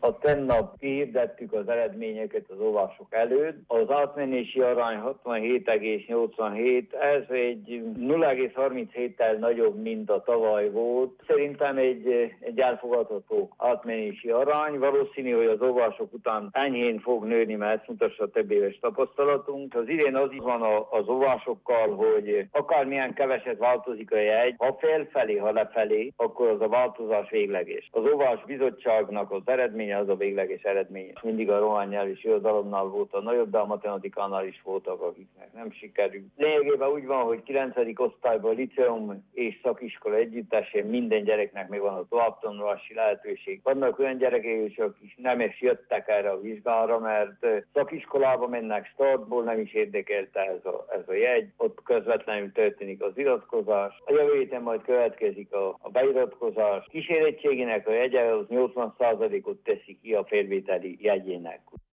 A tennap kihirdettük az eredményeket az olvasók előtt. Az átmenési arány 67,87, ez egy 0,37-tel nagyobb, mint a tavaly volt. Szerintem egy elfogadható átmenési arány. Valószínű, hogy az olvasók után enyhén fog nőni, mert ezt mutassa a több éves tapasztalatunk. Az idén az is van az olvasókkal, hogy akármilyen keveset változik a jegy, ha felfelé, ha lefelé, akkor az a változás végleges. Az olvasó bizottságnak az eredménye az a végleges eredmény. Mindig a román nyelv és irodalomnál volt a nagyobb, de a matematikánál is voltak, akiknek nem sikerült. Lényegében úgy van, hogy 9. osztályban liceum és szakiskola együttesen minden gyereknek megvan a továbbtanulási lehetőség. Vannak olyan gyerekek is, akik nem is jöttek erre a vizsgára, mert szakiskolába mennek startból, nem is érdekelte ez a jegy. Ott közvetlenül történik az iratkozás. A jövő héten majd következik a beiratkozás. Kísérettségének a jegye az 80%-ot teszi ki a felvételi jegyének.